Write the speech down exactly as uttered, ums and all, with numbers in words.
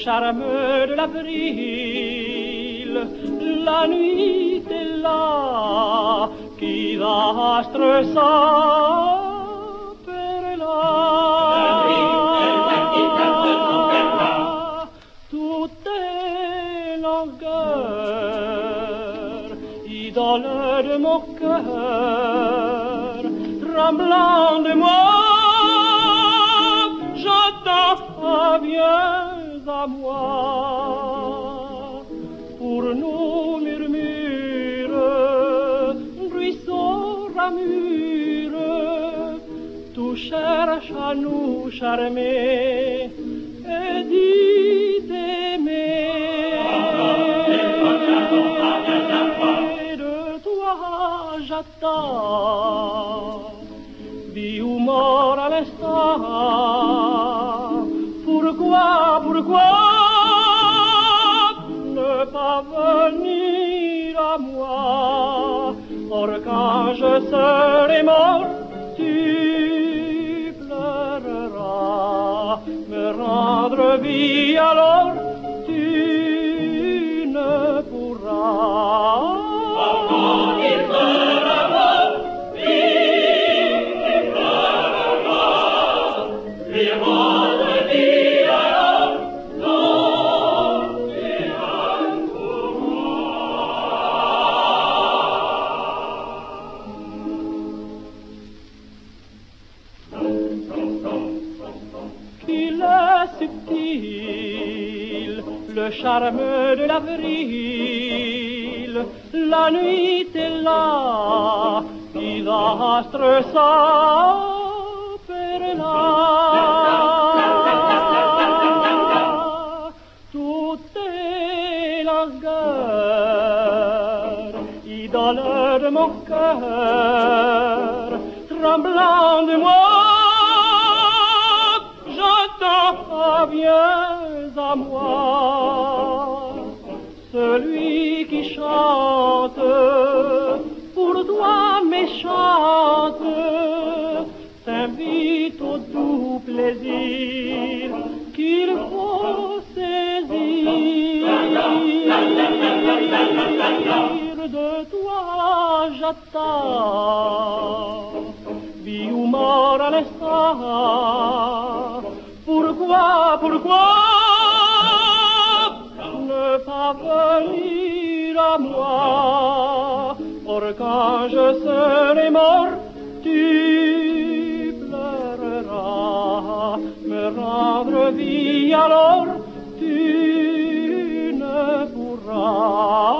charme de l'avril, la nuit est là, qui d'astre s'appellera. Tout est langueur, idole de mon cœur, tremblant de moi, j'entends, viens à moi. Pour nous murmure, ruisseau ramure, tout cherche à nous charmer et dit d'aimer. De toi j'attends, vie ou mort à l'instant. Pourquoi, pourquoi ne pas venir à moi? Or quand je serai mort, tu pleureras, me rendre vie alors tu ne pourras. Quand il sera mort, vie, tu pleureras, lui rendre vie alors non, tu ne Qu'il est subtil, le charme de l'avril, la nuit est là, qui l'astre s'appellera. Tout est langueur, idole de mon cœur, tremblant de moi, j'entends, viens à moi. Celui qui chante pour toi méchante t'invite au doux plaisir qu'il faut saisir. De toi j'attends, vie ou mort à l'instant. Pourquoi, pourquoi ne pas venir à moi? Or quand je serai mort, tu pleureras, me rendre vie alors tu ne pourras.